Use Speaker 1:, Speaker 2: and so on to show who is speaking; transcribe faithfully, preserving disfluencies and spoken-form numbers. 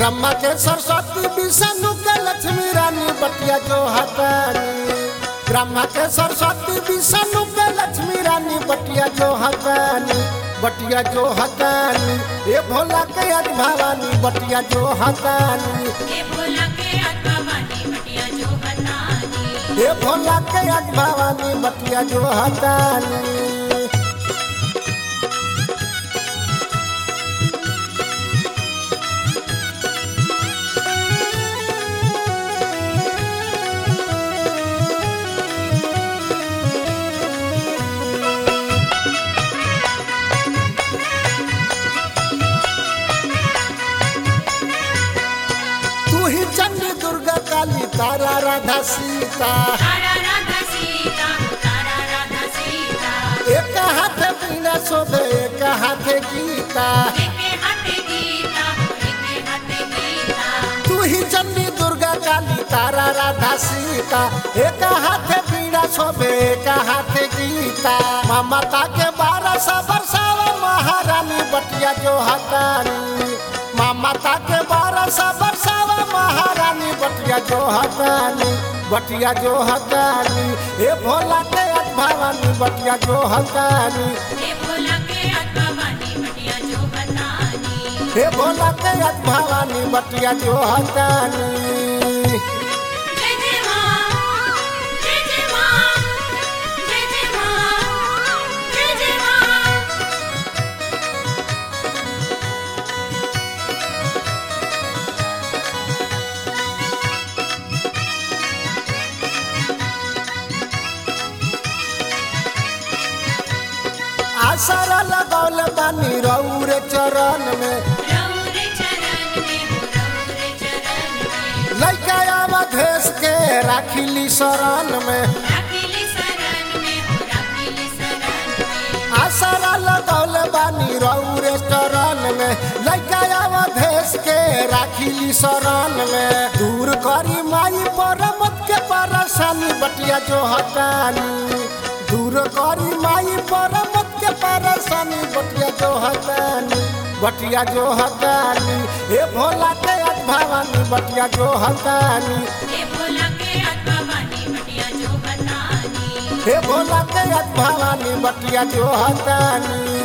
Speaker 1: ब्रह्मा के सरस्वती विष्णु के लक्ष्मी रानी बटिया जो हतानी। ब्रह्मा के सरस्वती विष्णु के लक्ष्मी रानी बटिया जो हतानी। बटिया जो हतानी ये भोला के आज भवानी बटिया जो हतानी।
Speaker 2: ये भोला के आज भवानी बटिया जो हतानी।
Speaker 1: ये भोला के आज भवानी बटिया जो हतानी। तू ही चंडी दुर्गा काली तारा राधा सीता।
Speaker 2: तारा राधा सीता तारा राधा सीता।
Speaker 1: एक हाथ वीणा शोभे एक हाथ गीता।
Speaker 2: एक हाथ गीता एक हाथ गीता।
Speaker 1: तू ही चंडी दुर्गा काली तारा राधा सीता। एक हाथ वीणा शोभे एक हाथ गीता। ममता के बारह सौ बरसावा महारानी बटिया जो हतानी। ममता के बारह सौ बरसावा महारानी बटिया जो हतानी। बटिया जो हतानी ये भोला के आज भवानी बटिया जो हतानी।
Speaker 2: ये भोला के आज भवानी बटिया जो हतानी।
Speaker 1: हे भोला के आज भवानी बटिया जो हतानी।
Speaker 2: जय जय मां जय जय मां जय जय मां जय जय मां।
Speaker 1: आसरा लगौल बानी रौर चरण में।
Speaker 2: रौर चरण में हो रौर चरण में।
Speaker 1: लइका अवधेश के राखिली शरण में।
Speaker 2: राखिली शरण में हो राखिली शरण में।
Speaker 1: आसरा लगौल बानी रौर चरण में। लइका अवधेश के राखिली शरण में। दूर करी माई परमत के परेशानी बटिया जो हतानी। दूर करी माई परमत के परेशानी बटिया जो हतानी। बटिया जो हतानी हे भोला के आज भवानी बटिया जो हतानी।
Speaker 2: ये भोला के आज भवानी बटिया जो हतानी।
Speaker 1: हे भोला के आज भवानी बटिया जो हतानी।